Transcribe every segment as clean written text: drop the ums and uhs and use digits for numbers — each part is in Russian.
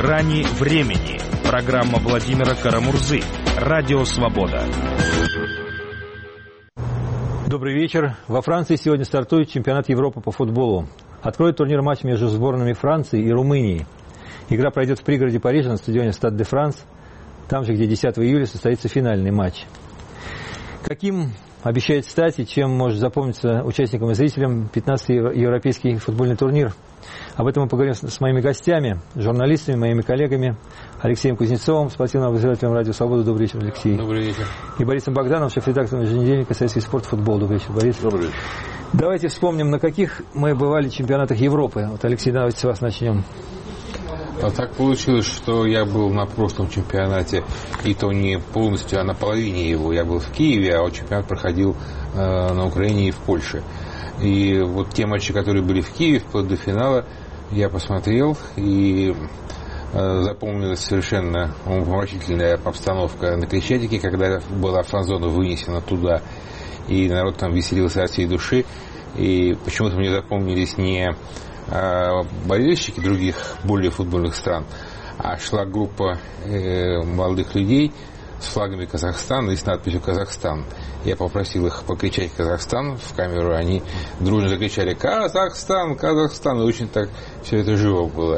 «Грани времени». Программа Владимира Карамурзы. Радио «Свобода». Добрый вечер. Во Франции сегодня стартует чемпионат Европы по футболу. Откроет турнир матч между сборными Франции и Румынии. Игра пройдет в пригороде Парижа на стадионе Стад де Франс, там же, где 10 июля состоится финальный матч. Каким обещает стать и чем может запомниться участникам и зрителям 15-й европейский футбольный турнир? Об этом мы поговорим с моими гостями, журналистами, моими коллегами Алексеем Кузнецовым, спортивным обозревателем «Радио Свобода». Добрый вечер, Алексей. Добрый вечер. И Борисом Богдановым, шеф-редактором еженедельника «Советский спорт. Футбол». Добрый вечер, Борис. Добрый вечер. Давайте вспомним, на каких мы бывали чемпионатах Европы. Вот, Алексей, давайте с вас начнем. А так получилось, что я был на прошлом чемпионате, и то не полностью, а на половине его. Я был в Киеве, а чемпионат проходил на Украине и в Польше. И вот те матчи, которые были в Киеве, вплоть до финала, я посмотрел, и запомнилась совершенно умопомрачительная обстановка на Крещатике, когда была фан-зона вынесена туда, и народ там веселился от всей души. И почему-то мне запомнились не болельщики других более футбольных стран, а шла группа молодых людей с флагами Казахстана и с надписью «Казахстан». Я попросил их покричать «Казахстан» в камеру, они дружно закричали «Казахстан! Казахстан!» И очень так все это живо было.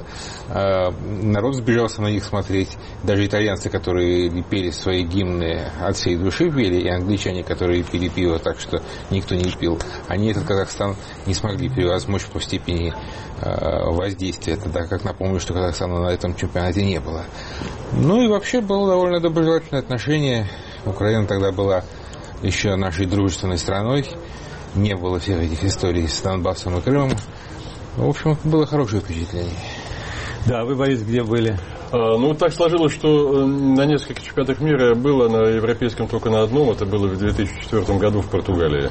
Народ сбежался на них смотреть. Даже итальянцы, которые пели свои гимны от всей души пели, и англичане, которые пили пиво так, что никто не пил, они этот Казахстан не смогли превозмочь по степени воздействия. Тогда как напомню, что Казахстана на этом чемпионате не было. Ну и вообще было довольно доброжелательное отношение. Украина тогда была еще нашей дружественной страной. Не было всех этих историй с Донбассом и Крымом. В общем, было хорошее впечатление. Да, вы, Борис, где были? Ну, так сложилось, что на нескольких чемпионатах мира я был, а на европейском только на одном. Это было в 2004 году в Португалии.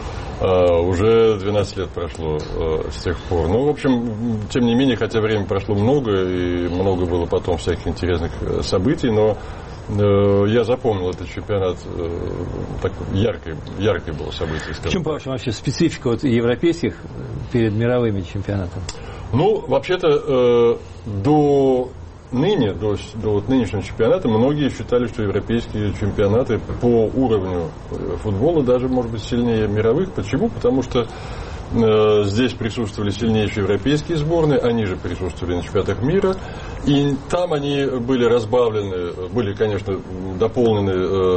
Уже 12 лет прошло с тех пор. Ну, в общем, тем не менее, хотя время прошло много, и много было потом всяких интересных событий, но я запомнил этот чемпионат, так яркое было событие. В чем, по-вашему, вообще специфика вот европейских перед мировыми чемпионатами? Ну, вообще-то, до нынешнего чемпионата многие считали, что европейские чемпионаты по уровню футбола даже, может быть, сильнее мировых. Почему? Потому что здесь присутствовали сильнейшие европейские сборные, они же присутствовали на чемпионатах мира, и там они были разбавлены, были, конечно, дополнены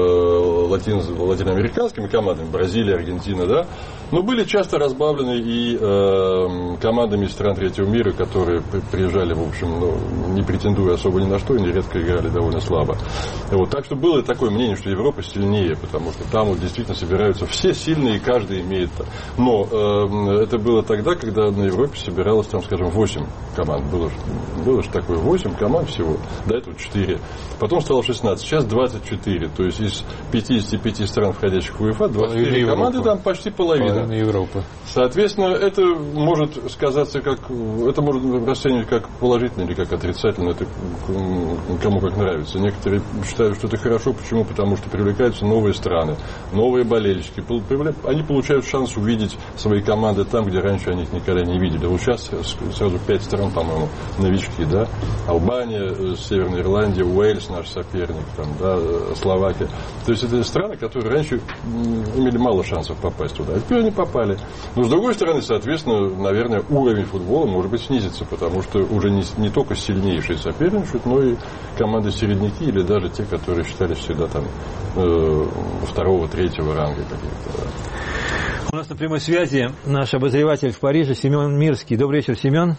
латиноамериканскими командами, Бразилия, Аргентина, да, но были часто разбавлены и командами стран третьего мира, которые приезжали, в общем, не претендуя особо ни на что, и нередко играли довольно слабо. Вот, так что было такое мнение, что Европа сильнее, потому что там вот действительно собираются все сильные, и каждый имеет. Но это было тогда, когда на Европе собиралось, там, скажем, 8 команд. Было же такое 8 команд всего. До этого 4. Потом стало 16. Сейчас 24. То есть из 55 стран, входящих в УЕФА, 24 команды, там почти половина. Европы. Соответственно, это может сказаться как... Это можно расценивать как положительно или как отрицательно. Это кому как нравится. Некоторые считают, что это хорошо. Почему? Потому что привлекаются новые страны, новые болельщики. Они получают шанс увидеть свои команды там, где раньше они их никогда не видели. Вот сейчас сразу 5 стран, по-моему, новички, да? Албания, Северная Ирландия, Уэльс наш соперник, там, да, Словакия. То есть это страны, которые раньше имели мало шансов попасть туда. А теперь они попали. Но с другой стороны, соответственно, наверное, уровень футбола может быть снизится, потому что уже не только сильнейшие соперничают, но и команды-середняки или даже те, которые считались всегда там второго, третьего ранга каких-то. Да. У нас на прямой связи наш обозреватель в Париже Семен Мирский. Добрый вечер, Семен.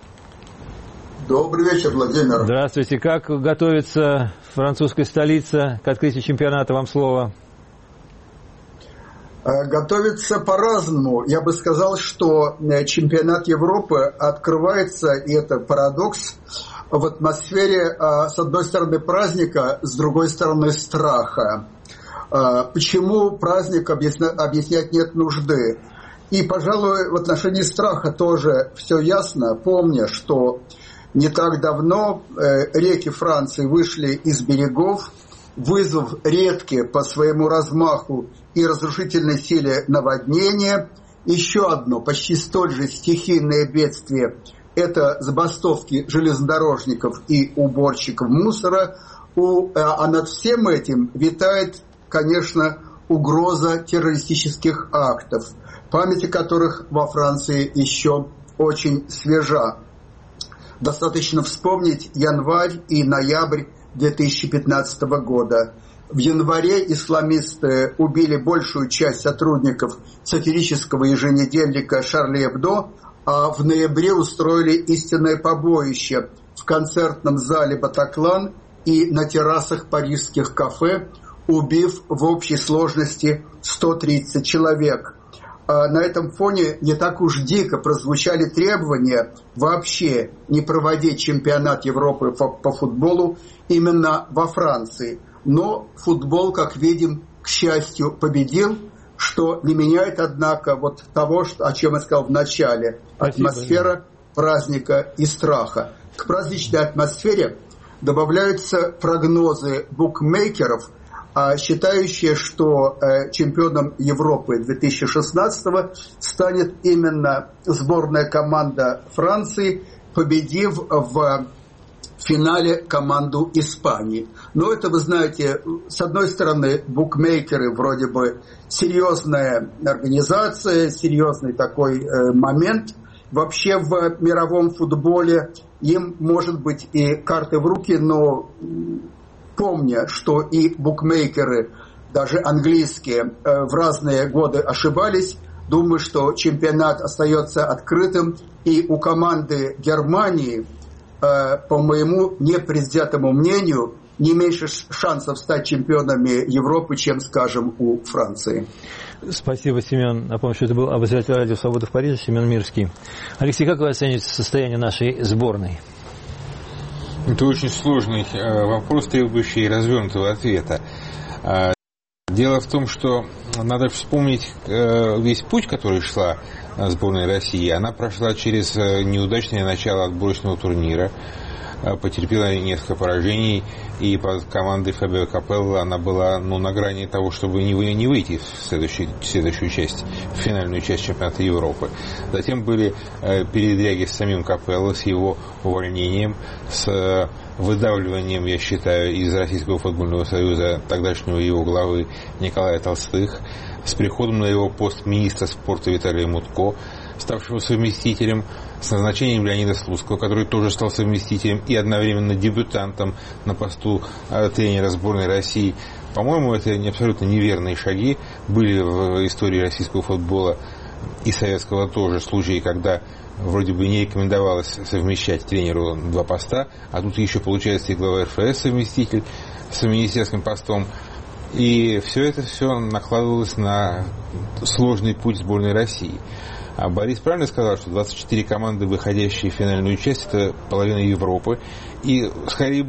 Добрый вечер, Владимир. Здравствуйте. Как готовится французская столица к открытию чемпионата? Вам слово. Готовится по-разному. Я бы сказал, что чемпионат Европы открывается, и это парадокс, в атмосфере, с одной стороны, праздника, с другой стороны, страха. Почему праздник, объяснять нет нужды. И, пожалуй, в отношении страха тоже все ясно, помня, что не так давно реки Франции вышли из берегов, вызвав редкие по своему размаху и разрушительной силе наводнения. Еще одно почти столь же стихийное бедствие это забастовки железнодорожников и уборщиков мусора, а над всем этим витает, конечно, угроза террористических актов, память о которых во Франции еще очень свежа. Достаточно вспомнить январь и ноябрь 2015 года. В январе исламисты убили большую часть сотрудников сатирического еженедельника «Шарли Эбдо», а в ноябре устроили истинное побоище в концертном зале «Батаклан» и на террасах парижских кафе, убив в общей сложности 130 человек. На этом фоне не так уж дико прозвучали требования вообще не проводить чемпионат Европы по футболу именно во Франции. Но футбол, как видим, к счастью, победил, что не меняет, однако, вот того, о чем я сказал в начале. Атмосфера праздника и страха. К праздничной атмосфере добавляются прогнозы букмекеров, считающие, что чемпионом Европы 2016 станет именно сборная команда Франции, победив в финале команду Испании. Но это, вы знаете, с одной стороны, букмекеры вроде бы серьезная организация, серьезный такой момент. Вообще в мировом футболе им, может быть, и карты в руки, но помня, что и букмекеры, даже английские, в разные годы ошибались, думаю, что чемпионат остается открытым, и у команды Германии, по моему непредвзятому мнению, не меньше шансов стать чемпионами Европы, чем, скажем, у Франции. Спасибо, Семен. Напомню, что это был обозреватель радио «Свобода» в Париже, Семен Мирский. Алексей, как вы оцениваете состояние нашей сборной? Это очень сложный вопрос, требующий развернутого ответа. Дело в том, что надо вспомнить весь путь, который шла сборная России. Она прошла через неудачное начало отборочного турнира, потерпела несколько поражений, и под командой Фабио Капелло она была на грани того, чтобы не выйти в следующую часть, в финальную часть чемпионата Европы. Затем были передряги с самим Капелло, с его увольнением, с выдавливанием, я считаю, из Российского футбольного союза тогдашнего его главы Николая Толстых, с приходом на его пост министра спорта Виталия Мутко, ставшего совместителем, с назначением Леонида Слуцкого, который тоже стал совместителем и одновременно дебютантом на посту тренера сборной России. По-моему, это абсолютно неверные шаги. Были в истории российского футбола и советского тоже случаи, когда вроде бы не рекомендовалось совмещать тренеру два поста, а тут еще получается и глава РФС совместитель с министерским постом. И все накладывалось на сложный путь сборной России. А Борис правильно сказал, что 24 команды, выходящие в финальную часть, это половина Европы. И скорее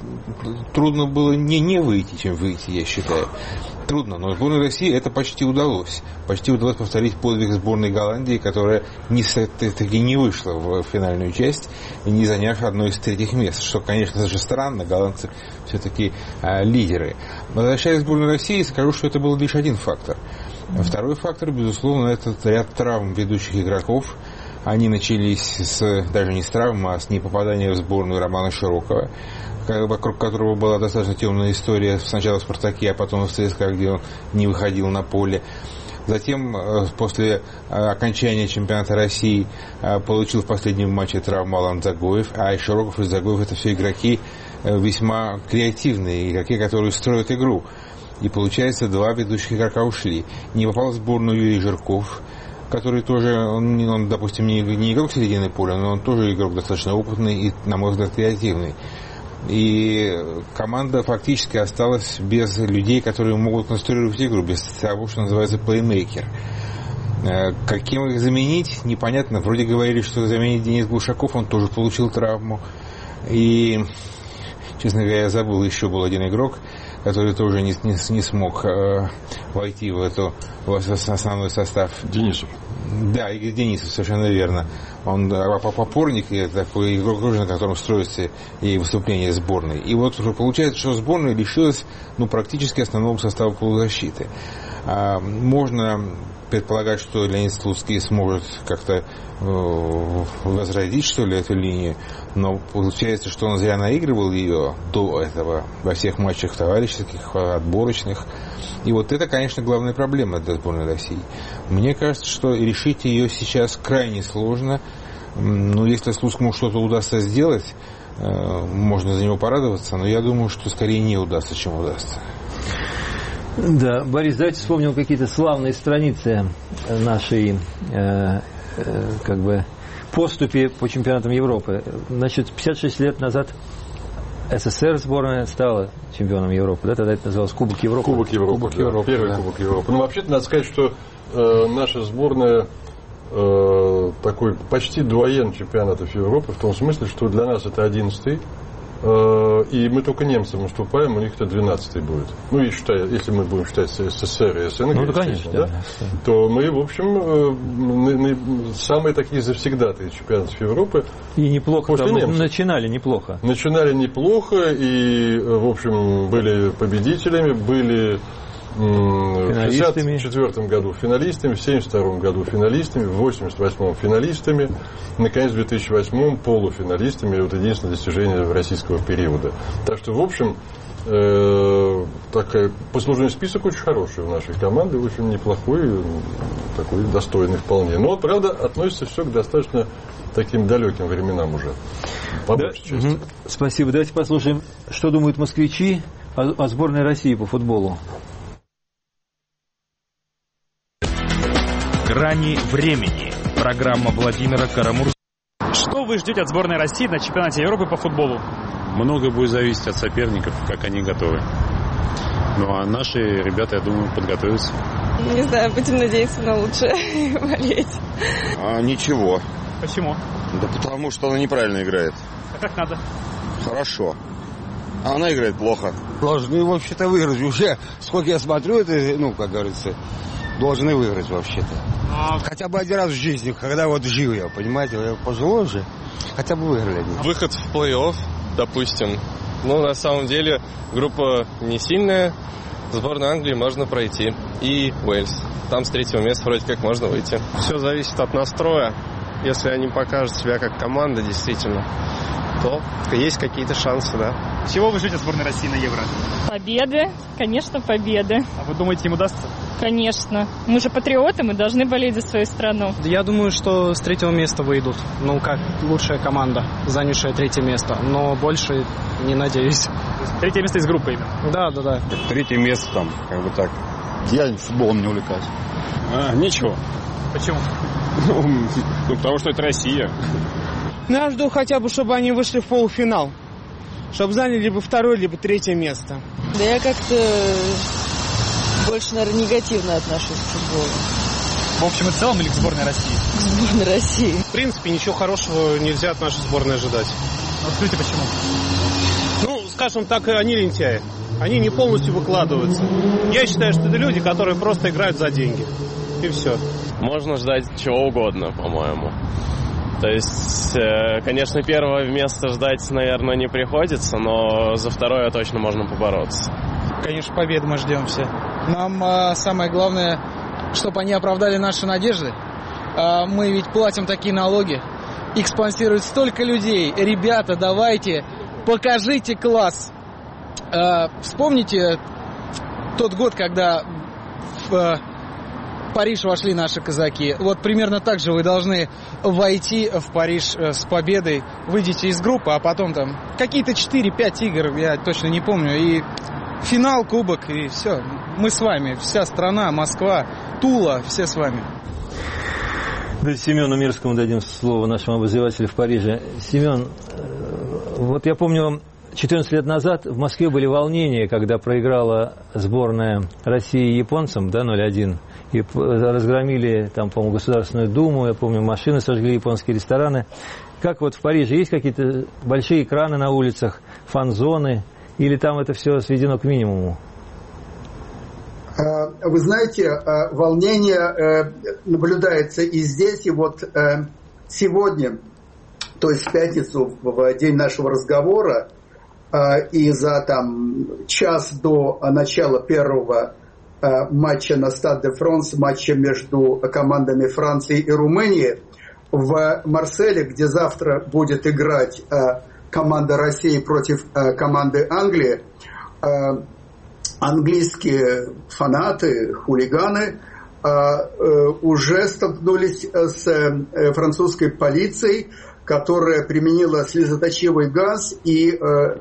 трудно было не выйти, чем выйти, я считаю. Трудно, но сборной России это почти удалось. Почти удалось повторить подвиг сборной Голландии, которая таки не вышла в финальную часть, не заняв одно из третьих мест. Что, конечно, даже странно, голландцы все-таки лидеры. Но возвращаясь к сборной России, скажу, что это был лишь один фактор. Второй фактор, безусловно, это ряд травм ведущих игроков. Они начались даже не с травм, а с непопадания в сборную Романа Широкова, вокруг которого была достаточно темная история сначала в «Спартаке», а потом в ЦСКА, где он не выходил на поле. Затем, после окончания чемпионата России, получил в последнем матче травму Алан Дзагоев, а Широков и Дзагоев — это все игроки весьма креативные, игроки, которые строят игру. И получается, два ведущих игрока ушли. Не попал в сборную Юрий Жирков, который тоже, он допустим, не игрок середины поля, но он тоже игрок достаточно опытный и, на мой взгляд, креативный. И команда фактически осталась без людей, которые могут конструировать игру, без того, что называется плеймейкер. Каким их заменить, непонятно. Вроде говорили, что заменить Денис Глушаков, он тоже получил травму. И, честно говоря, я забыл, еще был один игрок, который тоже не смог войти в основной состав. Денисов. Да, Игорь Денисов, совершенно верно. Он опорник, и такой игрок, на котором строится и выступление сборной. И вот уже получается, что сборная лишилась практически основного состава полузащиты. Можно предполагать, что Леонид Слуцкий сможет как-то возродить, что ли, эту линию, но получается, что он зря наигрывал ее до этого во всех матчах товарищеских, отборочных. И вот это, конечно, главная проблема для сборной России. Мне кажется, что решить ее сейчас крайне сложно. Но если Слуцкому что-то удастся сделать, можно за него порадоваться, но я думаю, что скорее не удастся, чем удастся. Да, Борис, давайте вспомним какие-то славные страницы нашей поступи по чемпионатам Европы. Значит, 56 лет назад СССР сборная стала чемпионом Европы, да? Тогда это называлось Кубок Европы. Кубок Европы. Первый да. Кубок Европы. Ну, вообще-то, надо сказать, что наша сборная такой почти дуаен чемпионатов Европы, в том смысле, что для нас это 11-й, и мы только немцам уступаем, у них это 12-й будет. Ну, и если мы будем считать СССР и СНГ, ну, конечно, да, то мы, в общем, самые такие завсегдатые чемпионатов Европы. И неплохо, начинали неплохо. Начинали неплохо, и, в общем, были победителями, были в 1964 году финалистами, в 1972 году финалистами, в 1988 финалистами, наконец, в 2008 полуфиналистами. Вот единственное достижение российского периода. Так что, в общем, такой послужной список очень хороший у нашей команды, очень неплохой, такой достойный вполне. Но, правда, относится все к достаточно таким далеким временам уже, по большей части. Спасибо. Давайте послушаем, что думают москвичи о сборной России по футболу. «Грани времени». Программа Владимира Карамурзы. Что вы ждете от сборной России на чемпионате Европы по футболу? Многое будет зависеть от соперников, как они готовы. Ну а наши ребята, я думаю, подготовятся. Не знаю, будем надеяться на лучшее болеть. Ничего. Почему? Да потому что она неправильно играет. А как надо? Хорошо. А она играет плохо. Должны вообще-то выиграть. Уже сколько я смотрю, это, как говорится, должны выиграть вообще-то. Хотя бы один раз в жизни, когда вот жил я, понимаете, я пожилой же, хотя бы выиграли они. Выход в плей-офф, допустим. На самом деле, группа не сильная. Сборную Англии можно пройти. И Уэльс. Там с 3-го места вроде как можно выйти. Все зависит от настроя. Если они покажут себя как команда, действительно, то есть какие-то шансы, да. Чего вы ждете от сборной России на Евро? Победы, конечно, победы. А вы думаете, им удастся? Конечно. Мы же патриоты, мы должны болеть за свою страну. Я думаю, что с 3-го места выйдут. Как лучшая команда, занявшая 3-е место. Но больше не надеюсь. 3-е место из группы именно? Да. 3-е место там, так. Я футболом не увлекаюсь. Ничего. Почему? Потому что это Россия. Я жду хотя бы, чтобы они вышли в полуфинал. Чтобы заняли либо 2-е, либо 3-е место. Да я как-то больше, наверное, негативно отношусь к футболу. В общем и целом или к сборной России? К сборной России. В принципе, ничего хорошего нельзя от нашей сборной ожидать. Скажите, почему? Скажем так, они лентяи. Они не полностью выкладываются. Я считаю, что это люди, которые просто играют за деньги. И все. Можно ждать чего угодно, по-моему. То есть, конечно, 1-го место ждать, наверное, не приходится, но за 2-е точно можно побороться. Конечно, победы мы ждем все. Нам самое главное, чтобы они оправдали наши надежды. Мы ведь платим такие налоги. Их спонсирует столько людей. Ребята, давайте, покажите класс. Вспомните тот год, когда в Париж вошли наши казаки. Вот примерно так же вы должны войти в Париж с победой. Выйдете из группы, а потом там какие-то 4-5 игр, я точно не помню. И финал, кубок, и все. Мы с вами, вся страна, Москва, Тула, все с вами. Давайте Семену Мирскому дадим слово, нашему обозревателю в Париже. Семен, вот я помню, 14 лет назад в Москве были волнения, когда проиграла сборная России японцам, 0-1, и разгромили там, по-моему, Государственную Думу, я помню, машины сожгли, японские рестораны. Как вот в Париже есть какие-то большие экраны на улицах, фан-зоны, или там это все сведено к минимуму? Вы знаете, волнение наблюдается и здесь, и вот сегодня, то есть в пятницу, в день нашего разговора, и за час до начала первого матча на Стад де Франс, матча между командами Франции и Румынии. В Марселе, где завтра будет играть команда России против команды Англии, английские фанаты, хулиганы уже столкнулись с французской полицией, которая применила слезоточивый газ и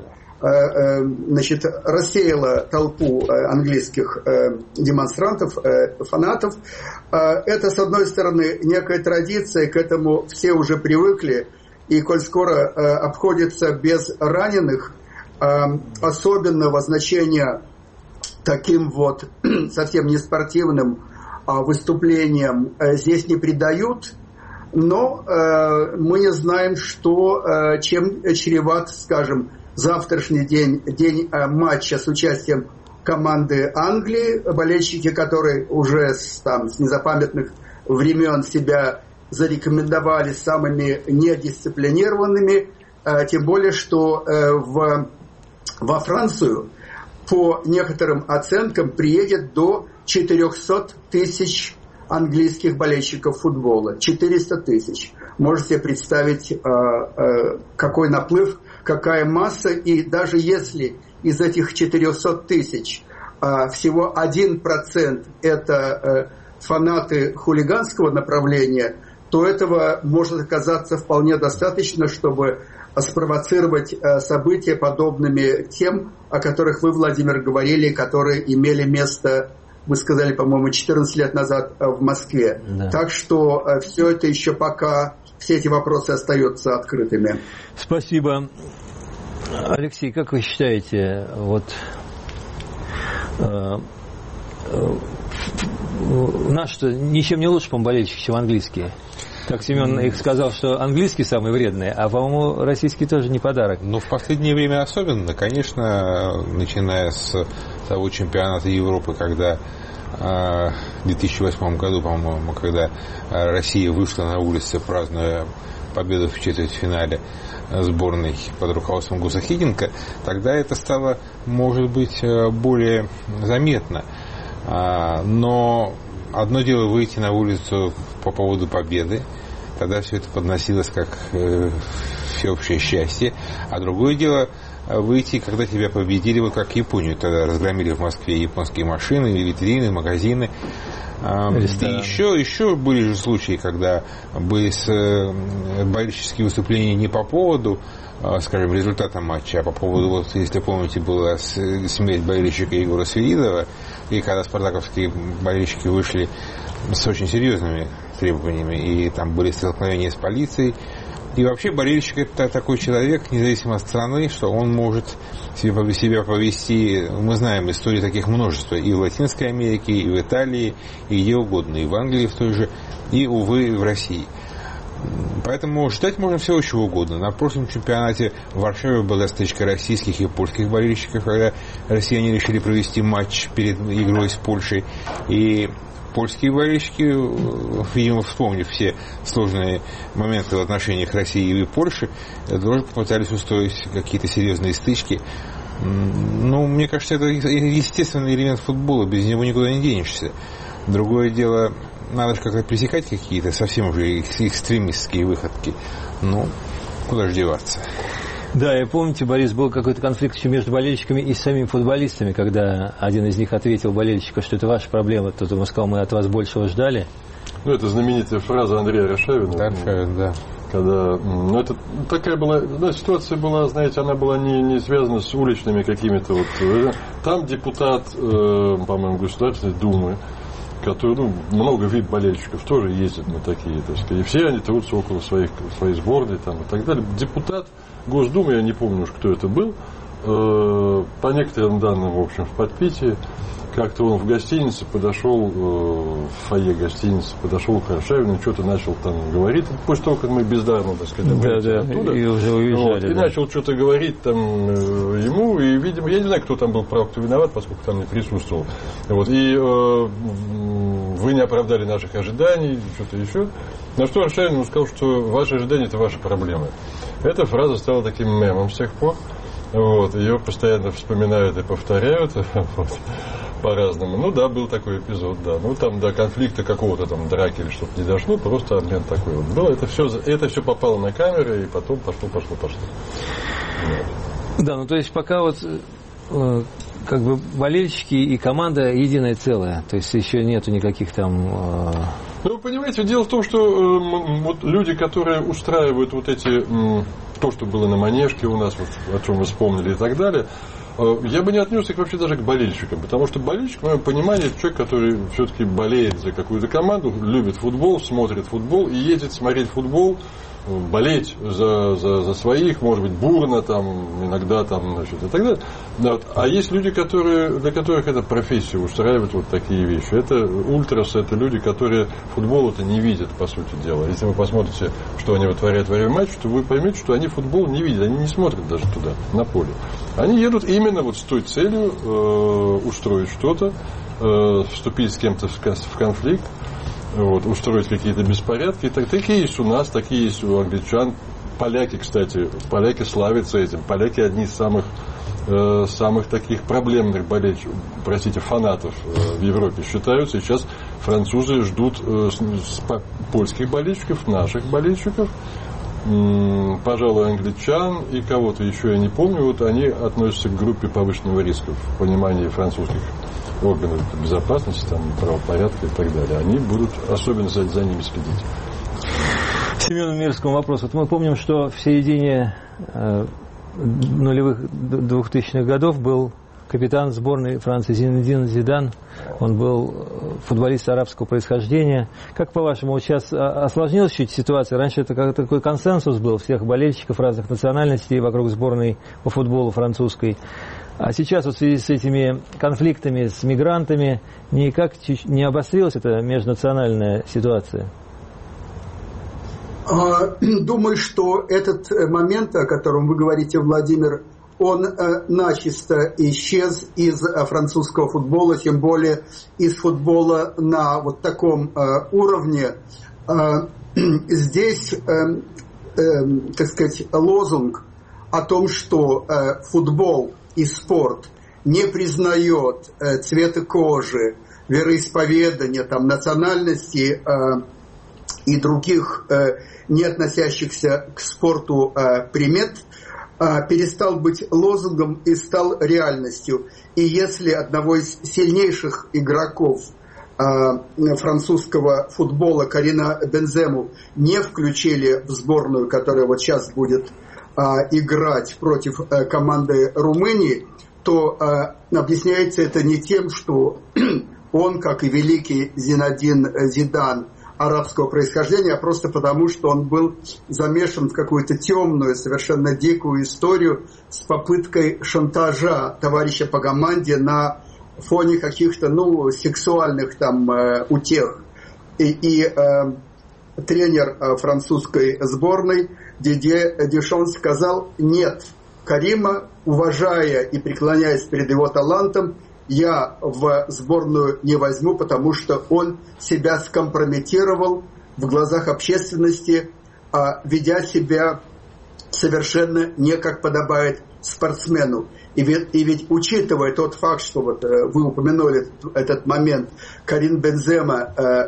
рассеяла толпу английских демонстрантов, фанатов. Это, с одной стороны, некая традиция, к этому все уже привыкли, и коль скоро обходится без раненых, особенного значения таким вот совсем не спортивным выступлениям здесь не придают, но мы не знаем, чем чреват, скажем, завтрашний день матча с участием команды Англии, болельщики, которые уже с незапамятных времен себя зарекомендовали самыми недисциплинированными, тем более, что во Францию по некоторым оценкам приедет до 400 тысяч английских болельщиков футбола. 400 тысяч. Можете представить, какой наплыв, какая масса, и даже если из этих 400 тысяч всего 1% это фанаты хулиганского направления, то этого может оказаться вполне достаточно, чтобы спровоцировать события, подобными тем, о которых вы, Владимир, говорили, которые имели место, вы сказали, по-моему, 14 лет назад в Москве. Да. Так что все это еще пока, все эти вопросы остаются открытыми. Спасибо. Алексей, как вы считаете, наш-то ничем не лучше, по-моему, болельщики, чем английские? Так Семен их сказал, что английские самые вредные, а, по-моему, российские тоже не подарок. Ну, в последнее время особенно, конечно, начиная с того чемпионата Европы, когда в 2008 году, по-моему, когда Россия вышла на улицы, празднуя победу в четвертьфинале сборной под руководством Гуса Хиддинка, тогда это стало, может быть, более заметно. Но одно дело выйти на улицу по поводу победы, тогда все это подносилось как всеобщее счастье, а другое дело выйти, когда тебя победили, вот как Японию тогда разгромили в Москве японские машины, витрины, магазины. И еще были же случаи, когда были болельщические выступления не по поводу, скажем, результата матча, а по поводу, вот, если помните, была смерть болельщика Егора Свиридова, и когда спартаковские болельщики вышли с очень серьезными требованиями, и там были столкновения с полицией. И вообще болельщик — это такой человек, независимо от страны, что он может себя повести. Мы знаем истории таких множества и в Латинской Америке, и в Италии, и где угодно, и в Англии в той же, и, увы, в России. Поэтому ждать можно всего чего угодно. На прошлом чемпионате в Варшаве была стычка российских и польских болельщиков, когда россияне решили провести матч перед игрой с Польшей. И польские болельщики, видимо, вспомнив все сложные моменты в отношениях России и Польши, тоже попытались устроить какие-то серьезные стычки. Ну, мне кажется, это естественный элемент футбола, без него никуда не денешься. Другое дело, надо же как-то пресекать какие-то совсем уже экстремистские выходки. Ну, куда же деваться? Да, и помните, Борис, был какой-то конфликт еще между болельщиками и самими футболистами, когда один из них ответил болельщику, что это ваша проблема, тот ему сказал, мы от вас большего ждали. Ну, это знаменитая фраза Андрея Аршавина. Аршавин, да. Когда, ну, это такая была, да, ситуация была, знаете, она была не связана с уличными какими-то вот... Там депутат, по-моему, Государственной Думы, который, много вид болельщиков тоже ездят на такие, так сказать, и все они трутся около своей сборной там, и так далее. Депутат Госдумы, я не помню уж, кто это был, по некоторым данным, в общем, в подпитии, как-то он в гостинице подошел, в фойе гостиницы, подошел к Аршавину, что-то начал там говорить, после того, как мы бездарно, так сказать, оттуда, и уже уезжали. И начал что-то говорить там ему, и, видимо, я не знаю, кто там был прав, кто виноват, поскольку там не присутствовал. Вот, и вы не оправдали наших ожиданий, что-то еще. На что Аршавин ему сказал, что ваши ожидания – это ваши проблемы. Эта фраза стала таким мемом с тех пор. Вот, ее постоянно вспоминают и повторяют. Вот. по-разному. Ну да, был такой эпизод, да. Ну там до конфликта какого-то там драки или что-то не дошло, просто обмен такой вот был. Это все попало на камеры, и потом пошло. Вот. Да, ну то есть пока вот как бы болельщики и команда единое целое, то есть еще нету никаких там... Ну, понимаете, дело в том, что вот люди, которые устраивают вот эти, то, что было на Манежке у нас, вот, о чем вы вспомнили и так далее, я бы не отнес их вообще даже к болельщикам, потому что болельщик, в моем понимании, это человек, который все-таки болеет за какую-то команду, любит футбол, смотрит футбол и едет смотреть футбол, болеть за своих, может быть, бурно, там, иногда там, значит, и так далее. Вот. А есть люди, для которых это профессия, устраивают вот такие вещи. Это ультрасы, это люди, которые футбол это не видят, по сути дела. Если вы посмотрите, что они вытворяют во время матча, то вы поймете, что они футбол не видят, они не смотрят даже туда, на поле. Они едут именно вот с той целью устроить что-то, вступить с кем-то в конфликт, вот, устроить какие-то беспорядки. Такие есть у нас, такие есть у англичан. Поляки, кстати, славятся этим. Поляки одни из самых таких проблемных фанатов в Европе считаются. Сейчас французы ждут польских болельщиков, наших болельщиков, пожалуй, англичан и кого-то еще, я не помню. Вот они относятся к группе повышенного риска в понимании французских органов безопасности, там, правопорядка и так далее. Они будут особенно за ними следить. Семену Мирскому вопрос. Вот мы помним, что в середине нулевых 2000-х годов был капитан сборной Франции Зинедин Зидан. Он был футболист арабского происхождения. Как, по-вашему, сейчас осложнилась чуть ситуация? Раньше это как такой консенсус был всех болельщиков разных национальностей вокруг сборной по футболу французской. А сейчас вот в связи с этими конфликтами с мигрантами никак не обострилась эта межнациональная ситуация? Думаю, что этот момент, о котором вы говорите, Владимир, он начисто исчез из французского футбола, тем более из футбола на вот таком уровне. Здесь, так сказать, лозунг о том, что футбол и спорт не признает цвета кожи, вероисповедания, там, национальности и других не относящихся к спорту примет, перестал быть лозунгом и стал реальностью. И если одного из сильнейших игроков французского футбола Карима Бензему не включили в сборную, которая вот сейчас будет играть против команды Румынии, то объясняется это не тем, что он, как и великий Зинедин Зидан, арабского происхождения, а просто потому, что он был замешан в какую-то темную, совершенно дикую историю с попыткой шантажа товарища по команде на фоне каких-то, сексуальных там утех. И тренер французской сборной Дидье Дешон сказал: нет, Карима, уважая и преклоняясь перед его талантом, я в сборную не возьму, потому что он себя скомпрометировал в глазах общественности, ведя себя совершенно не как подобает спортсмену. И ведь учитывая тот факт, что вот вы упомянули этот момент, Карим Бензема,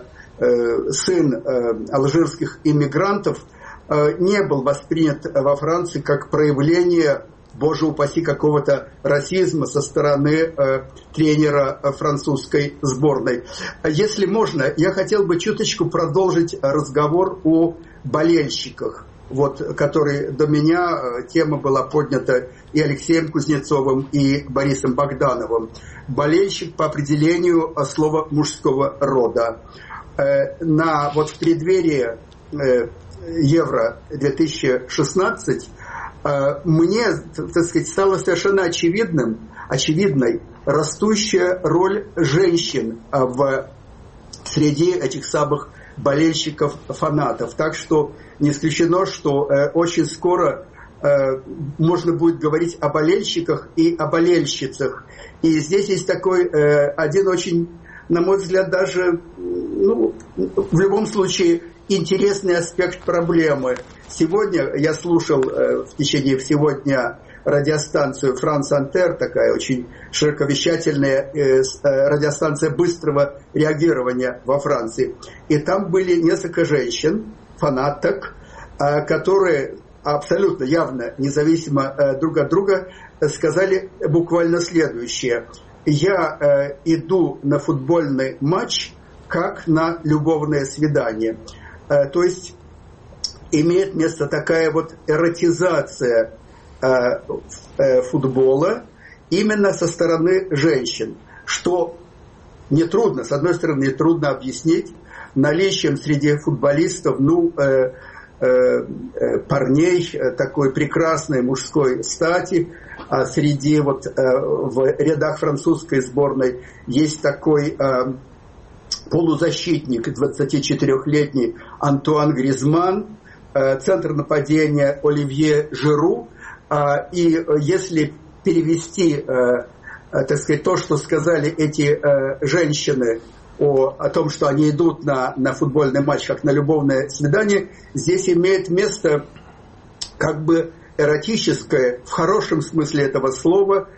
сын алжирских иммигрантов, не был воспринят во Франции как проявление, боже упаси, какого-то расизма со стороны тренера французской сборной. Если можно, я хотел бы чуточку продолжить разговор о болельщиках, который до меня, тема была поднята и Алексеем Кузнецовым, и Борисом Богдановым. Болельщик по определению слово мужского рода. В преддверии Евро-2016 мне, так сказать, стало совершенно очевидной растущая роль женщин среди этих самых болельщиков-фанатов. Так что не исключено, что очень скоро можно будет говорить о болельщиках и о болельщицах. И здесь есть такой один очень, на мой взгляд, даже, в любом случае, интересный аспект проблемы. Сегодня я слушал в течение всего дня радиостанцию «Франс Антер», такая очень широковещательная радиостанция быстрого реагирования во Франции. И там были несколько женщин, фанаток, которые абсолютно явно, независимо друг от друга, сказали буквально следующее. «Я иду на футбольный матч, как на любовное свидание». То есть имеет место такая вот эротизация футбола именно со стороны женщин, что нетрудно, с одной стороны, нетрудно объяснить наличием среди футболистов, парней такой прекрасной мужской стати, а среди в рядах французской сборной есть такой полузащитник, 24-летний Антуан Гризман, центр нападения Оливье Жиру. И если перевести, так сказать, то, что сказали эти женщины о том, что они идут на футбольный матч как на любовное свидание, здесь имеет место как бы эротическое, в хорошем смысле этого слова,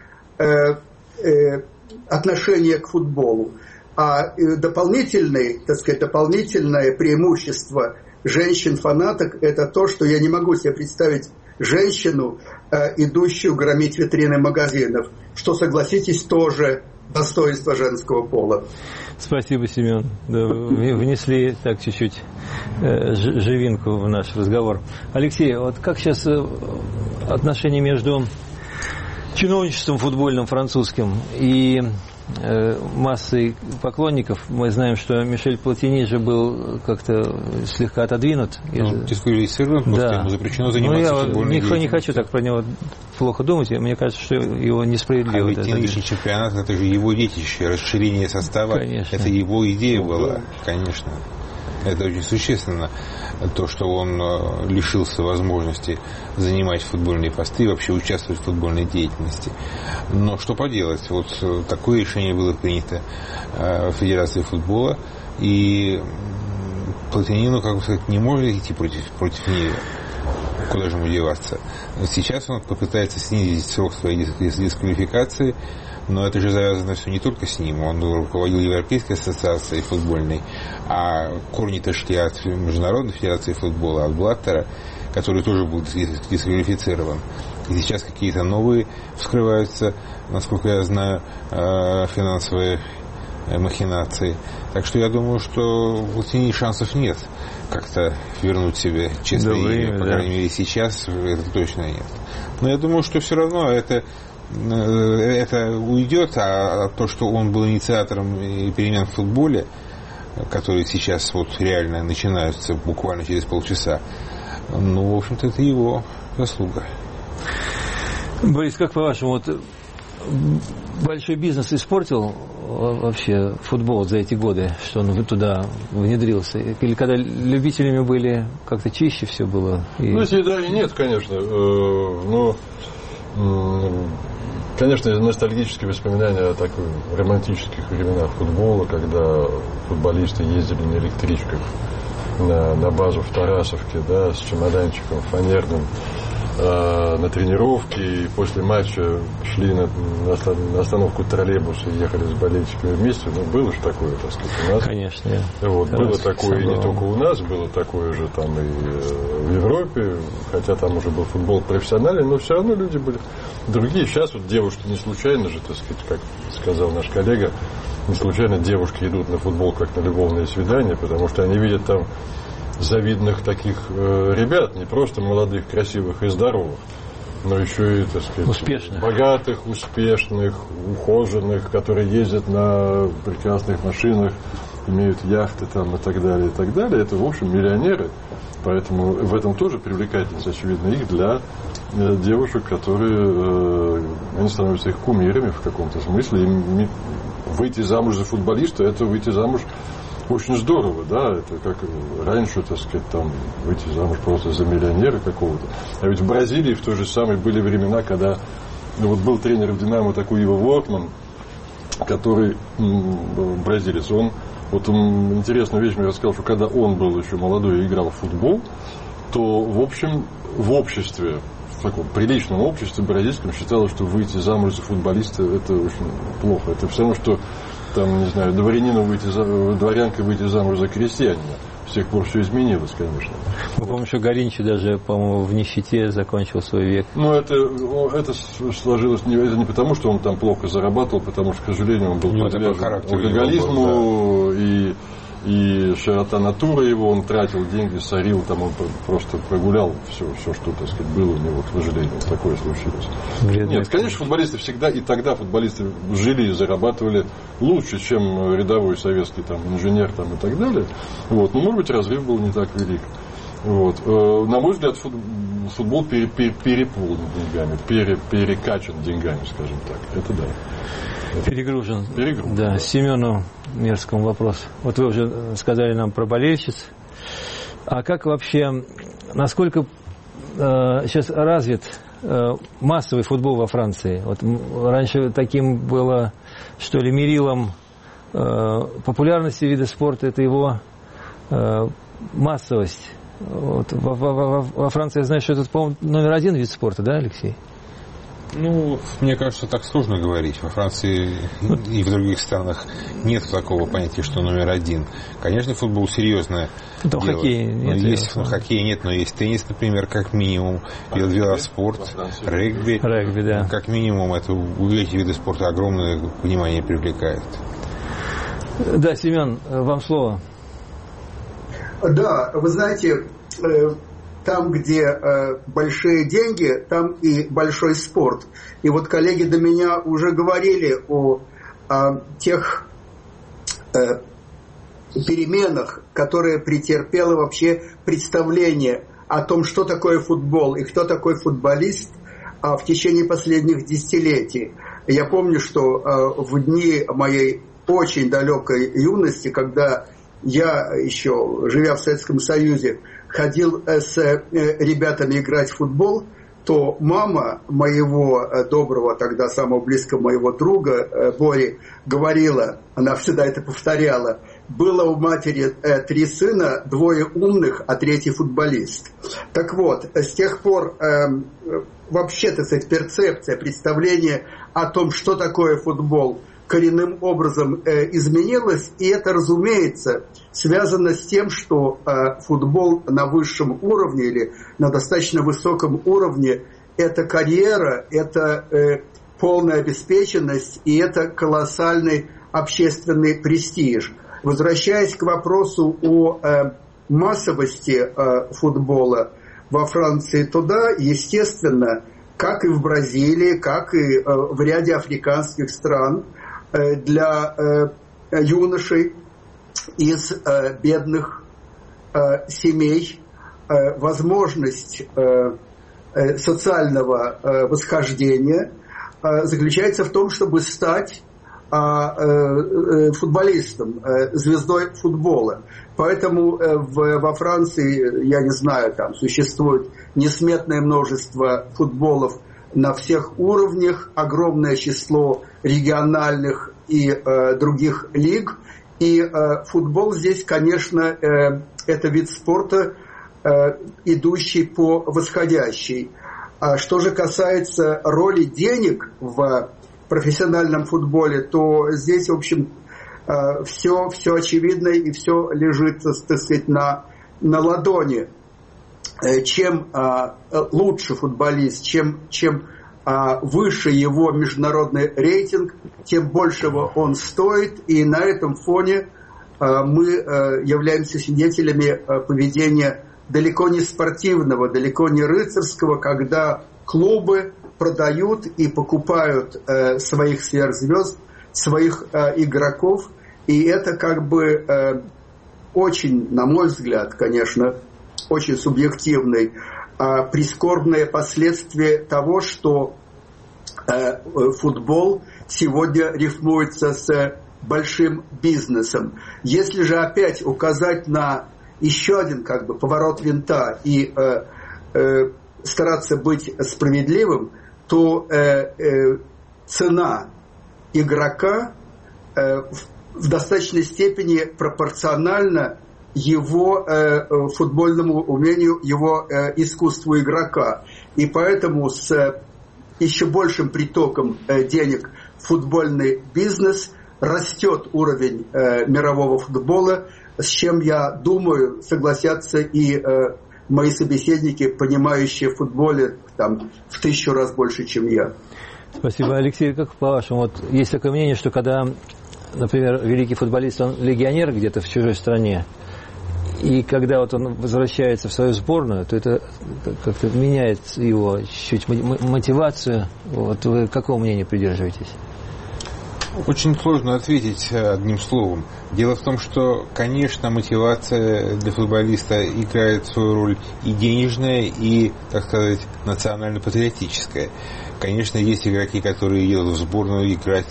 отношение к футболу. А дополнительное преимущество женщин-фанаток – это то, что я не могу себе представить женщину, идущую громить витрины магазинов, что, согласитесь, тоже достоинство женского пола. Спасибо, Семен. Да, внесли так чуть-чуть живинку в наш разговор. Алексей, вот как сейчас отношения между чиновничеством футбольным французским и массой поклонников? Мы знаем, что Мишель Платини же был как-то слегка отодвинут. Дисквалифицирован, потому что ему запрещено заниматься футбольной деятельностью. Я не хочу так про него плохо думать. Мне кажется, что его несправедливо. А ведь нынешний чемпионат – это же его детище, расширение состава. Конечно. Это его идея была, конечно. Это очень существенно, то, что он лишился возможности занимать футбольные посты и вообще участвовать в футбольной деятельности. Но что поделать, вот такое решение было принято в Федерации футбола, и Платини, как бы сказать, не может идти против нее. Куда же ему деваться? Сейчас он попытается снизить срок своей дисквалификации, но это же завязано все не только с ним. Он руководил Европейской ассоциацией футбольной, а корни-то шли от Международной федерации футбола, от Блаттера, который тоже был дисквалифицирован. И сейчас какие-то новые вскрываются, насколько я знаю, финансовые махинации. Так что я думаю, что у Платини шансов нет как-то вернуть себе честное имя. По крайней мере, сейчас это точно нет. Но я думаю, что все равно это уйдет, а то, что он был инициатором перемен в футболе, которые сейчас вот реально начинаются буквально через полчаса, в общем-то, это его заслуга. Борис, как по-вашему, вот большой бизнес испортил вообще футбол за эти годы, что он туда внедрился? Или когда любителями были, как-то чище все было? Если да и нет, конечно. Но конечно, ностальгические воспоминания о таких романтических временах футбола, когда футболисты ездили на электричках на базу в Тарасовке, да, с чемоданчиком фанерным на тренировки, и после матча шли на остановку троллейбуса и ехали с болельщиками вместе. Было же такое, так сказать, у нас. Конечно. Было такое и не только у нас, было такое же там и в Европе, хотя там уже был футбол профессиональный, но все равно люди были другие. Сейчас вот девушки не случайно же, так сказать, как сказал наш коллега, не случайно девушки идут на футбол как на любовное свидание, потому что они видят там завидных таких ребят, не просто молодых, красивых и здоровых, но еще и, так сказать, успешных. Богатых, успешных, ухоженных, которые ездят на прекрасных машинах, имеют яхты там и так далее, и так далее. Это, в общем, миллионеры. Поэтому в этом тоже привлекательность, очевидно, их для девушек, которые они становятся их кумирами в каком-то смысле. И выйти замуж за футболиста – это выйти замуж очень здорово, да, это как раньше, так сказать, там, выйти замуж просто за миллионера какого-то. А ведь в Бразилии в то же самое были времена, когда вот был тренер в «Динамо» такой Иво Вортман, который бразилец, он интересную вещь мне рассказал, что когда он был еще молодой и играл в футбол, то, в общем, в обществе, в таком приличном обществе бразильском считалось, что выйти замуж за футболиста это очень плохо. Это все равно, что там, не знаю, дворянкой выйти замуж за крестьянина. С тех пор все изменилось, конечно. По помощью Горинчи даже, по-моему, в нищете закончил свой век. Ну, это сложилось это не потому, что он там плохо зарабатывал, потому что, к сожалению, он был подвержен алкоголизму и широта натуры его, он тратил деньги, сорил, там он просто прогулял все, что, так сказать, было у него, к сожалению, такое случилось. Нет, конечно, футболисты всегда, и тогда футболисты жили и зарабатывали лучше, чем рядовой советский там, инженер там, и так далее. Вот. Но, может быть, разрыв был не так велик. Вот. На мой взгляд, футбол переполнен деньгами, перекачан деньгами, скажем так. Это да. Перегружен. Да, Семену Мерзкому вопрос. Вот вы уже сказали нам про болельщиц. А как вообще, насколько сейчас развит массовый футбол во Франции? Вот раньше таким было, что ли, мерилом популярности вида спорта, это его массовость. Вот, во Франции, я знаю, что это, по-моему, номер один вид спорта, да, Алексей? Ну, мне кажется, так сложно говорить. Во Франции и в других странах нет такого понятия, что номер один. Конечно, футбол серьезное дело. Хоккей нет. Хоккей нет, но есть теннис, например, как минимум, велоспорт, регби. Регби, да. Как минимум, это эти виды спорта огромное внимание привлекают. Да, Семен, вам слово. Да, вы знаете, там, где большие деньги, там и большой спорт. И вот коллеги до меня уже говорили о тех переменах, которые претерпело вообще представление о том, что такое футбол и кто такой футболист в течение последних десятилетий. Я помню, что в дни моей очень далекой юности, когда я еще, живя в Советском Союзе, ходил с ребятами играть в футбол, то мама моего доброго, тогда самого близкого моего друга Бори говорила, она всегда это повторяла, было у матери 3 сына, 2 умных, а 3 футболист. Так вот, с тех пор вообще, так сказать, перцепция, представление о том, что такое футбол, коренным образом изменилось, и это, разумеется, связано с тем, что футбол на высшем уровне или на достаточно высоком уровне – это карьера, это полная обеспеченность и это колоссальный общественный престиж. Возвращаясь к вопросу о массовости футбола во Франции, то да, естественно, как и в Бразилии, как и в ряде африканских стран, для юношей из бедных семей возможность социального восхождения заключается в том, чтобы стать футболистом, звездой футбола. Поэтому во Франции, я не знаю, там существует несметное множество футболов на всех уровнях, огромное число региональных и других лиг. И футбол здесь, конечно, это вид спорта, идущий по восходящей. А что же касается роли денег в профессиональном футболе, то здесь, в общем, все очевидно и все лежит, так сказать, на ладони. Чем лучше футболист, чем выше его международный рейтинг, тем большего он стоит. И на этом фоне мы являемся свидетелями поведения далеко не спортивного, далеко не рыцарского, когда клубы продают и покупают своих сверхзвезд, своих игроков. И это как бы очень, на мой взгляд, конечно, очень субъективный, прискорбное последствие того, что футбол сегодня рифмуется с большим бизнесом. Если же опять указать на еще один как бы поворот винта и стараться быть справедливым, то цена игрока в достаточной степени пропорциональна его футбольному умению, его искусству игрока. И поэтому с еще большим притоком денег в футбольный бизнес растет уровень мирового футбола, с чем, я думаю, согласятся и мои собеседники, понимающие в футболе там, в 1000 раз больше, чем я. Спасибо, Алексей. Как по-вашему, вот есть такое мнение, что когда, например, великий футболист, он легионер где-то в чужой стране, и когда вот он возвращается в свою сборную, то это как-то меняет его чуть-чуть мотивацию. Вот вы к какому мнению придерживаетесь? Очень сложно ответить одним словом. Дело в том, что, конечно, мотивация для футболиста играет свою роль и денежная, и, так сказать, национально-патриотическая. Конечно, есть игроки, которые едут в сборную играть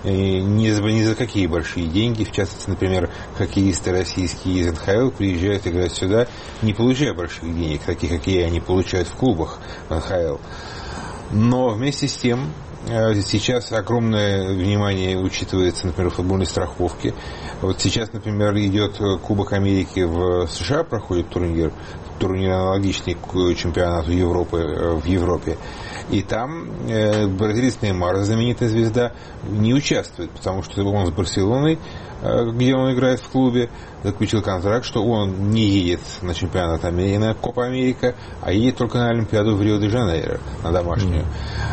не за какие большие деньги. В частности, например, хоккеисты российские из НХЛ приезжают играть сюда, не получая больших денег, таких, какие они получают в клубах НХЛ. Но вместе с тем, сейчас огромное внимание учитывается, например, в футбольной страховке. Вот сейчас, например, идет Кубок Америки в США, проходит турнир аналогичный к чемпионату Европы в Европе. И там бразилец Неймар, знаменитая звезда, не участвует, потому что он с Барселоной, где он играет в клубе, заключил контракт, что он не едет на чемпионат Америки, на Копа Америка, а едет только на Олимпиаду в Рио-де-Жанейро, на домашнюю.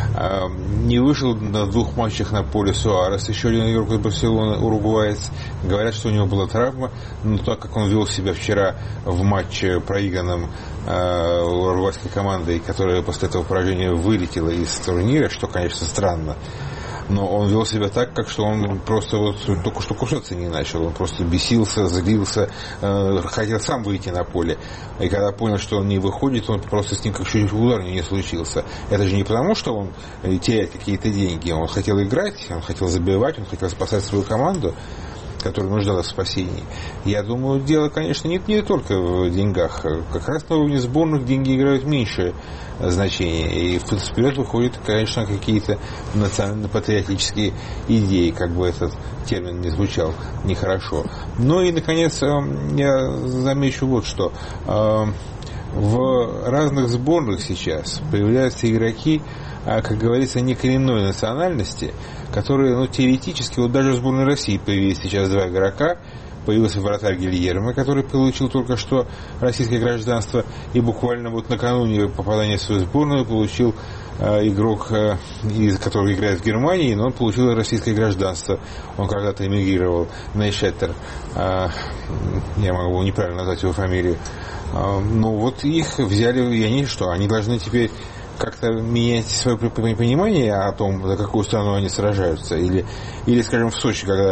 Не вышел на 2 матчах на поле Суарес, еще один игрок из Барселоны, уругваец. Говорят, что у него была травма, но так как он вел себя вчера в матче, проигранном уругвайской командой, которая после этого поражения вылетела из турнира, что, конечно, странно, но он вел себя так, как что он просто вот только что кусаться не начал. Он просто бесился, злился, хотел сам выйти на поле. И когда понял, что он не выходит, он просто с ним как чуть удар не случился. Это же не потому, что он теряет какие-то деньги. Он хотел играть, он хотел забивать, он хотел спасать свою команду, которая нуждалась в спасении. Я думаю, дело, конечно, не только в деньгах. Как раз на уровне сборных деньги играют меньшее значение. И вперед выходят, конечно, какие-то национально-патриотические идеи, как бы этот термин не звучал нехорошо. Ну и, наконец, я замечу вот что. В разных сборных сейчас появляются игроки, как говорится, некоренной национальности, которые, теоретически, вот даже в сборной России появились сейчас 2 игрока. Появился вратарь Гильермо, который получил только что российское гражданство, и буквально вот накануне попадания в свою сборную получил игрок, который играет в Германии, но он получил российское гражданство. Он когда-то эмигрировал, Нейшеттер. Я могу неправильно назвать его фамилию. Ну вот их взяли, и они должны теперь как-то менять свое понимание о том, за какую страну они сражаются. Или, скажем, в Сочи, когда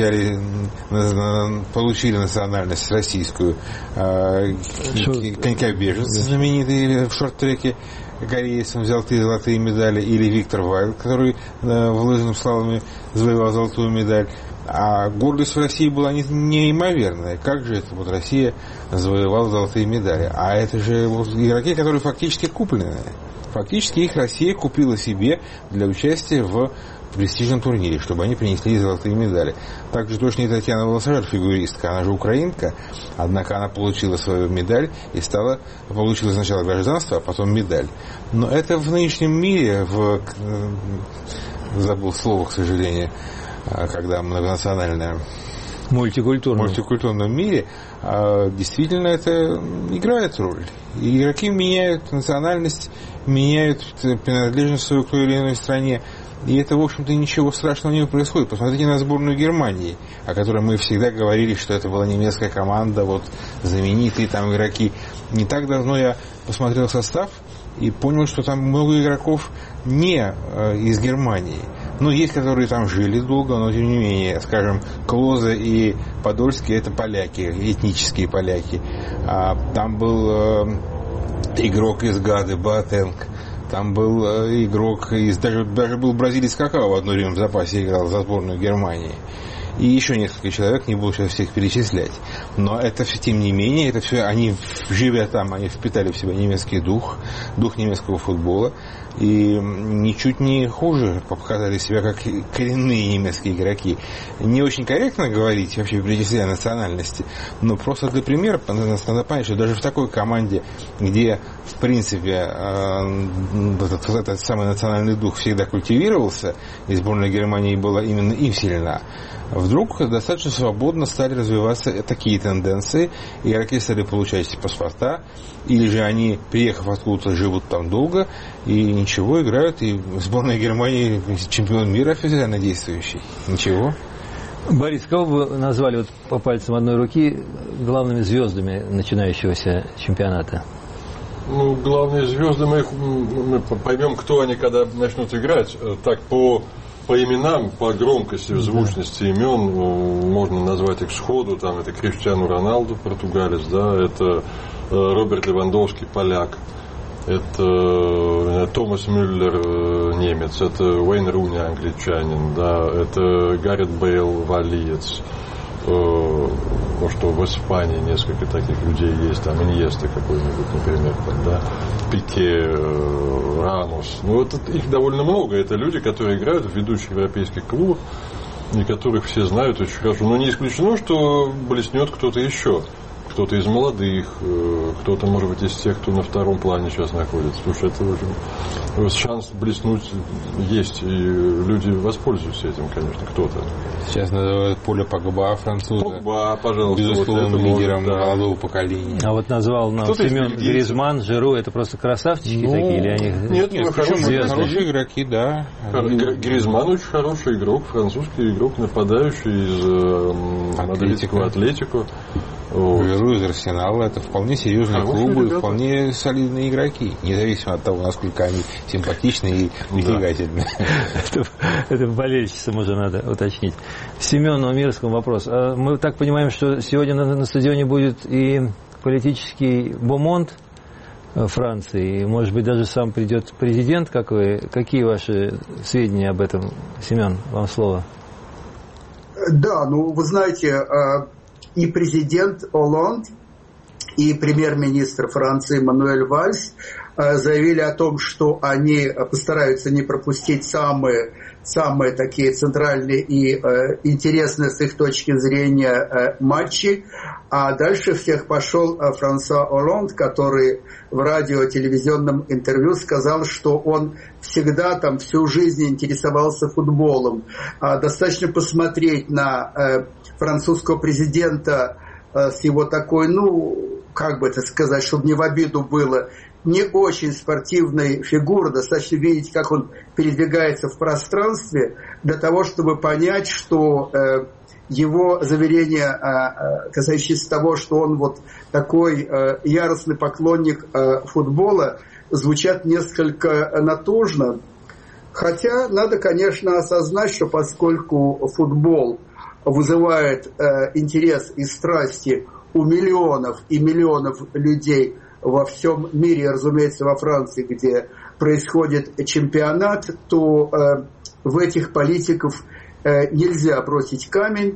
получили национальность российскую, конькобежец знаменитый в шорт-треке, кореец, он взял 3 золотые медали, или Виктор Вайлд, который в лыжном слаломе завоевал золотую медаль. А гордость в России была неимоверная. Как же это Россия завоевала золотые медали? А это же игроки, которые фактически куплены. Фактически их Россия купила себе для участия в престижном турнире, чтобы они принесли золотые медали. Также точно и Татьяна Волосожар, фигуристка, она же украинка, однако она получила свою медаль и получила сначала гражданство, а потом медаль. Но это в нынешнем мире, забыл слово, к сожалению, когда многонациональная, в мультикультурном мире, действительно это играет роль. И игроки меняют национальность, меняют принадлежность свою к той или иной стране. И это, в общем-то, ничего страшного не происходит. Посмотрите на сборную Германии, о которой мы всегда говорили, что это была немецкая команда, вот знаменитые там игроки. Не так давно я посмотрел состав и понял, что там много игроков не из Германии. Ну, есть, которые там жили долго, но тем не менее, скажем, Клозе и Подольский — это поляки, этнические поляки. Там был игрок из Гады, Боатенг. Там был игрок даже был бразилец Какао в одно время в запасе играл за сборную Германии. и еще несколько человек, не буду сейчас всех перечислять. Но это все, тем не менее, это все, они, живя там, они впитали в себя немецкий дух немецкого футбола, и ничуть не хуже показали себя как коренные немецкие игроки. Не очень корректно говорить, вообще перечисляя национальности, но просто для примера надо понять, что даже в такой команде, где, в принципе, этот самый национальный дух всегда культивировался, и сборная Германии была именно им сильна, вдруг достаточно свободно стали развиваться такие тенденции, игроки стали получать паспорта, или же они, приехав откуда-то, живут там долго, и ничего, играют, и сборная Германии чемпион мира официально действующий. Ничего. Борис, кого вы назвали вот по пальцам одной руки главными звездами начинающегося чемпионата? Ну, главные звезды, мы поймем, кто они, когда начнут играть. Так, по именам, по громкости, звучности имен можно назвать их сходу. Там это Криштиану Роналду, португалец, да, это Роберт Левандовский, поляк, это Томас Мюллер, немец, это Уэйн Руни, англичанин, да, это Гаррет Бейл, валиец. Что в Испании несколько таких людей есть, там Иньеста какой-нибудь, например, там, да, Пике, Рамос. Ну, вот их довольно много. Это люди, которые играют в ведущих европейских клубах, и которых все знают очень хорошо. Но не исключено, что блеснет кто-то еще. Кто-то из молодых, кто-то, может быть, из тех, кто на втором плане сейчас находится. Потому что это, в общем, шанс блеснуть есть, и люди воспользуются этим, конечно, кто-то. Сейчас называют Поля Погба, француза. Погба, пожалуйста. Безусловным вот лидером может, да. молодого поколения. А вот назвал нам Семен Гризман, Жиру, это просто красавчики такие? Или они... Нет, хорошие игроки, да. Гризман очень хороший игрок, французский игрок, нападающий из мадридского Атлетико. Жиру из Арсенала, это вполне серьезные клубы, вполне солидные игроки, независимо от того, насколько они симпатичны и притягательны. Это болельщицам уже надо уточнить. Семену Мирскому вопрос. Мы так понимаем, что сегодня на стадионе будет и политический бомонд Франции, и, может быть, даже сам придет президент. Какие ваши сведения об этом? Семен, вам слово. Да, ну, вы знаете, и президент Олланд, и премьер-министр Франции Мануэль Вальс заявили о том, что они постараются не пропустить самые такие центральные и интересные с их точки зрения матчи. А дальше всех пошел Франсуа Олланд, который в радио-телевизионном интервью сказал, что он всегда там всю жизнь интересовался футболом. Достаточно посмотреть на французского президента с его такой, ну, как бы это сказать, чтобы не в обиду было, не очень спортивной фигуры, достаточно видеть, как он передвигается в пространстве, для того, чтобы понять, что его заверения, касающиеся того, что он вот такой яростный поклонник футбола, звучат несколько натужно. Хотя надо, конечно, осознать, что поскольку футбол вызывает интерес и страсти у миллионов и миллионов людей во всем мире, разумеется, во Франции, где происходит чемпионат, то в этих политиков нельзя бросить камень.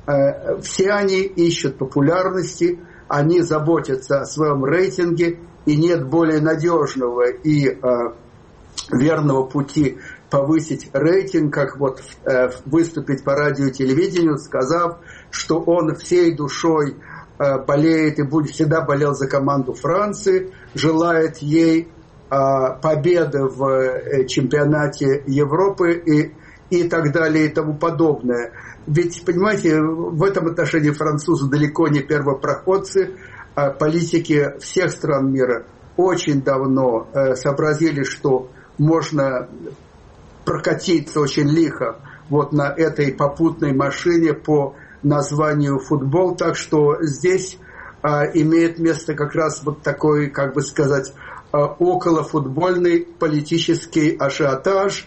Все они ищут популярности, они заботятся о своем рейтинге, и нет более надежного и верного пути повысить рейтинг, как вот выступить по радио и телевидению, сказав, что он всей душой болеет и всегда болел за команду Франции, желает ей победы в чемпионате Европы и так далее и тому подобное. Ведь, понимаете, в этом отношении французы далеко не первопроходцы. Политики всех стран мира очень давно сообразили, что можно прокатиться очень лихо вот на этой попутной машине по названию футбол. Так что здесь имеет место как раз вот такой, как бы сказать, околофутбольный политический ажиотаж,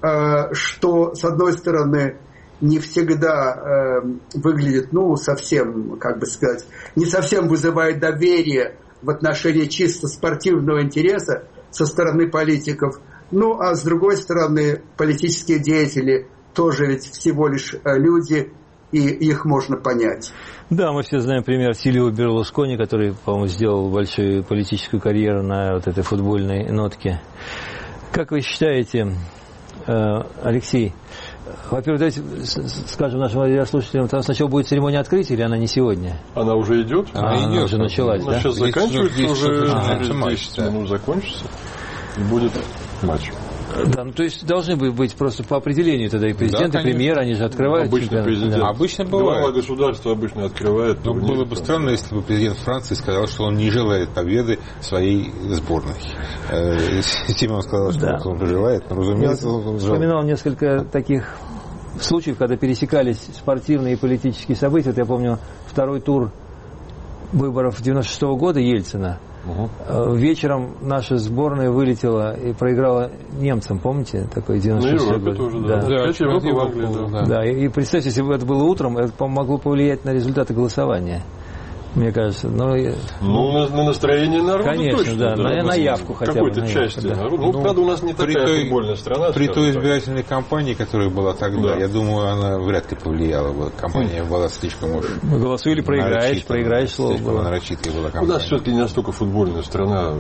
что, с одной стороны, не всегда выглядит, ну, совсем, как бы сказать, не совсем вызывает доверие в отношении чисто спортивного интереса со стороны политиков. Ну, а с другой стороны, политические деятели тоже ведь всего лишь люди, и их можно понять. Да, мы все знаем пример Сильвио Берлускони, который, по-моему, сделал большую политическую карьеру на вот этой футбольной нотке. Как вы считаете, Алексей, во-первых, давайте скажем нашим радиослушателям, там сначала будет церемония открытия или она не сегодня? Она уже идет. Она уже началась, да? Сейчас заканчивается, уже через 10 минут закончится, и будет матч. Да, ну то есть должны быть просто по определению тогда и президент, и премьер, они же открывают. Обычно президент. Да. Обычно бывает. Глава государства обычно открывает. Но было бы странно, если бы президент Франции сказал, что он не желает победы своей сборной. Симон сказал, что он желает, но, разумеется, он желает. Я вспоминал несколько таких случаев, когда пересекались спортивные и политические события. Вот я помню второй тур выборов 96-го года Ельцина. Вечером наша сборная вылетела и проиграла немцам, помните? Такой 96-й год. Тоже, да. Да, и представьте, если бы это было утром, это могло повлиять на результаты голосования. Мне кажется, на настроение народа, конечно, точно. Да, на явку хотя бы. Какой-то части народа. Правда, у нас не такая футбольная страна. При той избирательной кампании, которая была тогда, я думаю, она вряд ли повлияла бы. Кампания была слишком уж... Голосуй или проиграешь слово было. Нарочитая была кампания. У нас все-таки не настолько футбольная страна.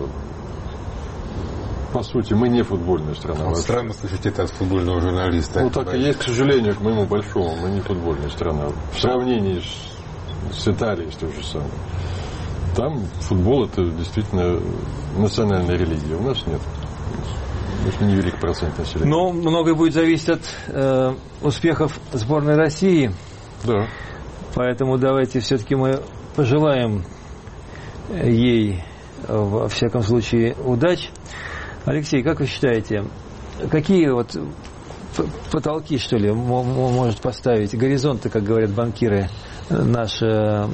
По сути, мы не футбольная страна. Странно слышать это от футбольного журналиста. Так и есть, к сожалению, к моему большому. Мы не футбольная страна. В сравнении с Италией то же самое. Там футбол — это действительно национальная религия. У нас нет. Может, невелик процент населения. Но многое будет зависеть от успехов сборной России. Да. Поэтому давайте все-таки мы пожелаем ей, во всяком случае, удач. Алексей, как вы считаете, какие вот потолки, что ли, может поставить, горизонты, как говорят банкиры, наше,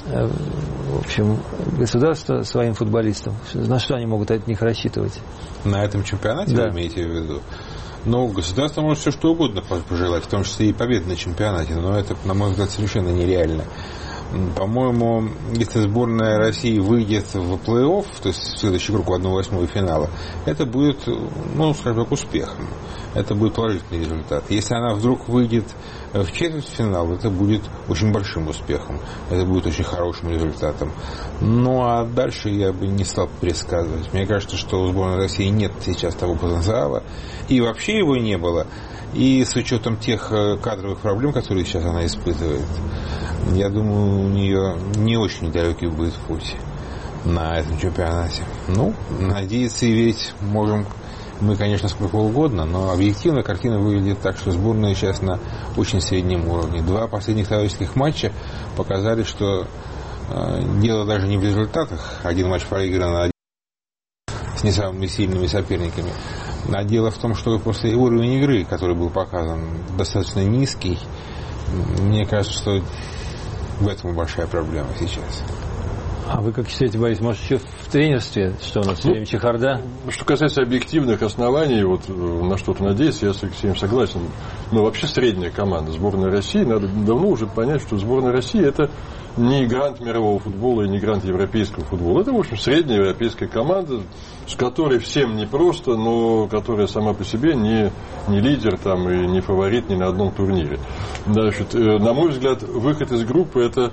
в общем, государство своим футболистам? На что они могут от них рассчитывать? На этом чемпионате, да. Вы имеете в виду? Ну, государство может все что угодно пожелать, в том числе и победы на чемпионате, но это, на мой взгляд, совершенно нереально. По-моему, если сборная России выйдет в плей-офф, то есть в следующий круг 1/8 финала, это будет, скажем так, успехом. Это будет положительный результат. Если она вдруг выйдет в четвертьфинал, это будет очень большим успехом. Это будет очень хорошим результатом. Ну, а дальше я бы не стал предсказывать. Мне кажется, что у сборной России нет сейчас того потенциала. И вообще его не было. И с учетом тех кадровых проблем, которые сейчас она испытывает, я думаю, у нее не очень далекий будет путь на этом чемпионате. Надеяться и верить можем мы, конечно, сколько угодно, но объективно картина выглядит так, что сборная сейчас на очень среднем уровне. 2 последних товарищеских матча показали, что дело даже не в результатах. Один матч проигран с не самыми сильными соперниками. А дело в том, что после уровня игры, который был показан, достаточно низкий, мне кажется, что в этом большая проблема сейчас. А вы как считаете, Борис, может, еще в тренерстве, что у нас все время чехарда? Что касается объективных оснований, на что-то надеяться, я с Алексеем согласен. Но вообще средняя команда сборной России, надо давно уже понять, что сборная России — это не грант мирового футбола и не грант европейского футбола. Это, в общем, средняя европейская команда, с которой всем непросто, но которая сама по себе не лидер там, и не фаворит ни на одном турнире. Значит, на мой взгляд, выход из группы — это...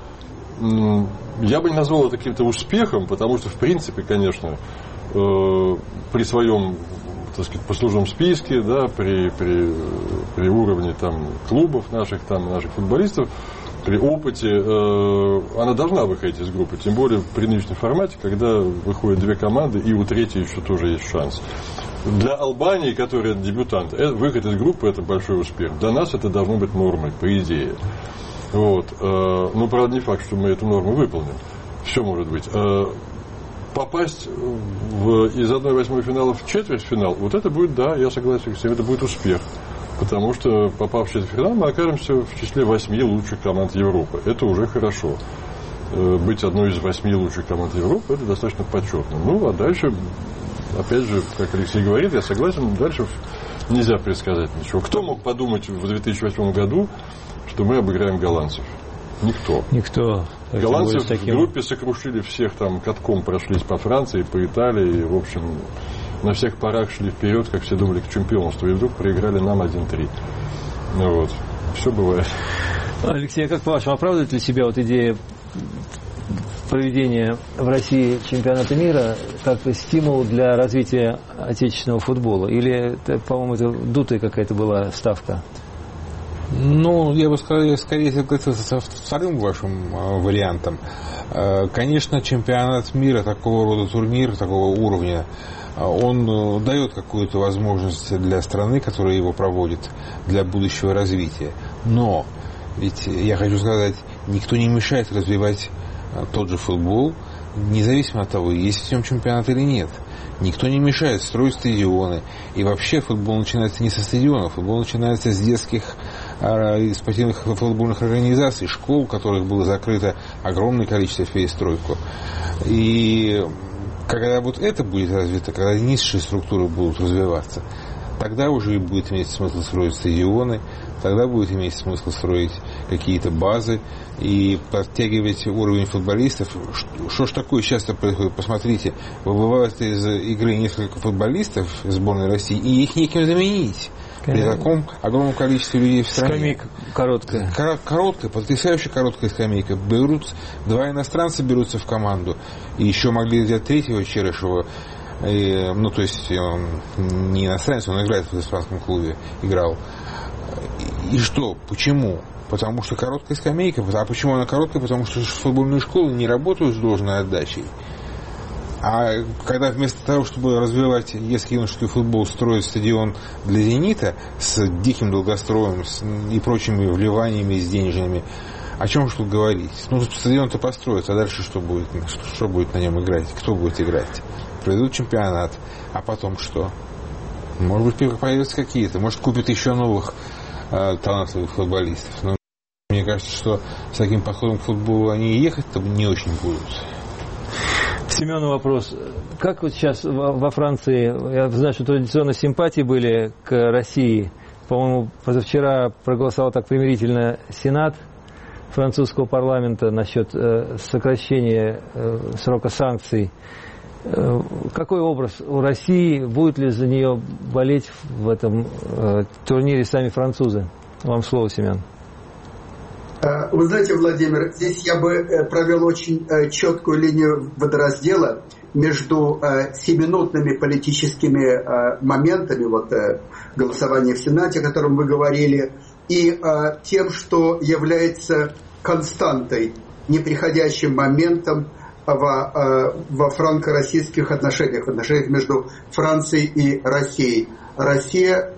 Я бы не назвал это каким-то успехом, потому что, в принципе, конечно, при своем, так сказать, послужном списке, да, при уровне там, клубов наших футболистов, при опыте, она должна выходить из группы. Тем более при нынешнем формате, когда выходят 2 команды, и у третьей еще тоже есть шанс. Для Албании, которая дебютант, выход из группы — это большой успех. Для нас это должно быть нормой, по идее. Но, правда, не факт, что мы эту норму выполним. Все может быть. Попасть из 1/8 финала в четвертьфинал, это будет, да, я согласен с этим, это будет успех. Потому что, попав в четвертьфинал, мы окажемся в числе 8 лучших команд Европы. Это уже хорошо. Быть одной из 8 лучших команд Европы — это достаточно почетно. А дальше, опять же, как Алексей говорит, я согласен, дальше нельзя предсказать ничего. Кто мог подумать в 2008 году, что мы обыграем голландцев? Никто. Голландцев в группе сокрушили всех, там катком прошлись по Франции, по Италии, в общем, на всех парах шли вперед, как все думали, к чемпионству, и вдруг проиграли нам 1-3. Все бывает. Алексей, как по-вашему, оправдывает ли себя вот идея проведения в России чемпионата мира как стимул для развития отечественного футбола? Или, это, по-моему, это дутая какая-то была ставка? Ну, я бы сказал, скорее согласился со вторым вашим вариантом. Конечно, чемпионат мира, такого рода турнир, такого уровня, он дает какую-то возможность для страны, которая его проводит, для будущего развития. Но, ведь я хочу сказать, никто не мешает развивать тот же футбол, независимо от того, есть в нем чемпионат или нет. Никто не мешает строить стадионы. И вообще футбол начинается не со стадионов, футбол начинается с детских спортивных футбольных организаций, школ, в которых было закрыто огромное количество в перестройку. И когда вот это будет развито, когда низшие структуры будут развиваться, тогда уже и будет иметь смысл строить стадионы, тогда будет иметь смысл строить какие-то базы и подтягивать уровень футболистов. Что ж такое часто происходит? Посмотрите, выбывают из игры несколько футболистов сборной России, и их некем заменить. При таком огромном количестве людей в стране. Скамейка короткая. Короткая, потрясающе короткая скамейка. Два иностранца берутся в команду. И еще могли взять третьего Черышева. Ну, то есть, он не иностранец, он играет в испанском клубе. Играл. И что? Почему? Потому что короткая скамейка. А почему она короткая? Потому что футбольные школы не работают с должной отдачей. А когда вместо того, чтобы развивать детский юношеский футбол, строить стадион для «Зенита» с диким долгостроем и прочими вливаниями с денежными, о чем же тут говорить? Ну, стадион-то построится, а дальше что будет? Что будет на нем играть? Кто будет играть? Проведут чемпионат, а потом что? Может быть, появятся какие-то, может, купят еще новых талантливых футболистов. Но мне кажется, что с таким подходом к футболу они и ехать-то не очень будут. Семену вопрос. Как вот сейчас во Франции, я знаю, что традиционно симпатии были к России. По-моему, позавчера проголосовал так примирительно Сенат французского парламента насчет сокращения срока санкций. Какой образ у России? Будет ли за нее болеть в этом турнире сами французы? Вам слово, Семен. Вы знаете, Владимир, здесь я бы провел очень четкую линию водораздела между 7-минутными политическими моментами, вот голосование в Сенате, о котором вы говорили, и тем, что является константой, неприходящим моментом во франко-российских отношениях между Францией и Россией. Россия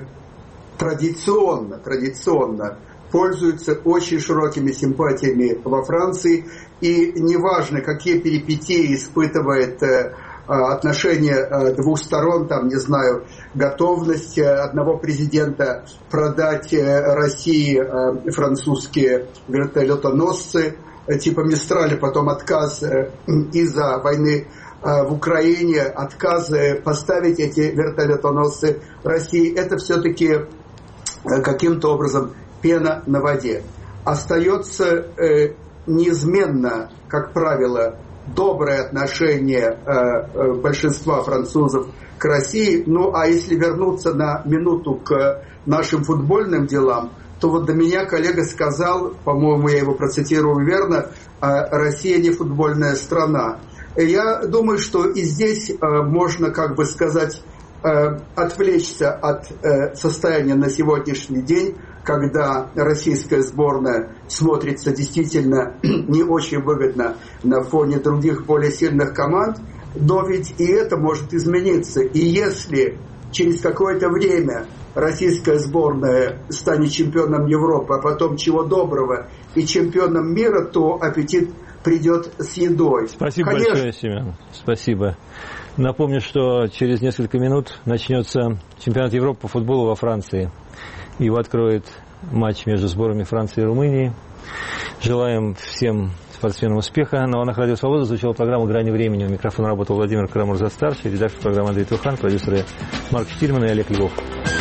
традиционно пользуется очень широкими симпатиями во Франции, и неважно, какие перипетии испытывает отношения двух сторон, там, не знаю, готовность одного президента продать России французские вертолетоносцы типа Мистрали, потом отказ из-за войны в Украине, отказ поставить эти вертолетоносцы России, это все-таки каким-то образом пена на воде. Остается неизменно, как правило, доброе отношение большинства французов к России. Ну, а если вернуться на минуту к нашим футбольным делам, то вот до меня коллега сказал, по-моему, я его процитирую верно, Россия не футбольная страна. Я думаю, что и здесь можно, как бы сказать, отвлечься от состояния на сегодняшний день, когда российская сборная смотрится действительно не очень выгодно на фоне других более сильных команд, но ведь и это может измениться. И если через какое-то время российская сборная станет чемпионом Европы, а потом чего доброго и чемпионом мира, то аппетит придет с едой. Спасибо большое, Семен. Спасибо. Напомню, что через несколько минут начнется чемпионат Европы по футболу во Франции. Его откроет матч между сборами Франции и Румынии. Желаем всем спортсменам успеха. На волнах Радио Свобода звучала программа «Грани времени». У микрофона работал Владимир Карамурза-старший, редактор программы Андрей Тухан, продюсеры Марк Штильман и Олег Львов.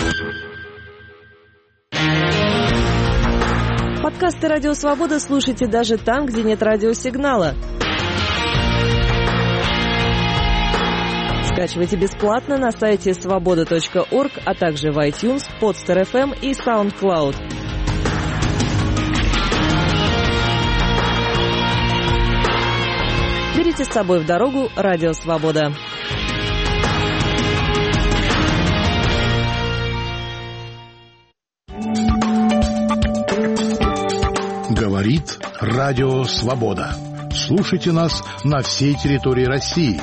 Подкасты «Радио Свобода» слушайте даже там, где нет радиосигнала. Скачивайте бесплатно на сайте svoboda.org, а также в iTunes, Podster.fm и SoundCloud. Берите с собой в дорогу «Радио Свобода». Говорит Радио Свобода. Слушайте нас на всей территории России.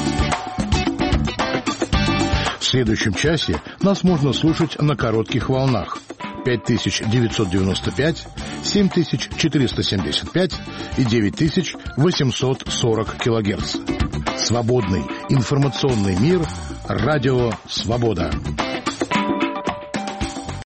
В следующем часе нас можно слушать на коротких волнах 5995, 7475 и 9840 килогерц. Свободный информационный мир. Радио Свобода.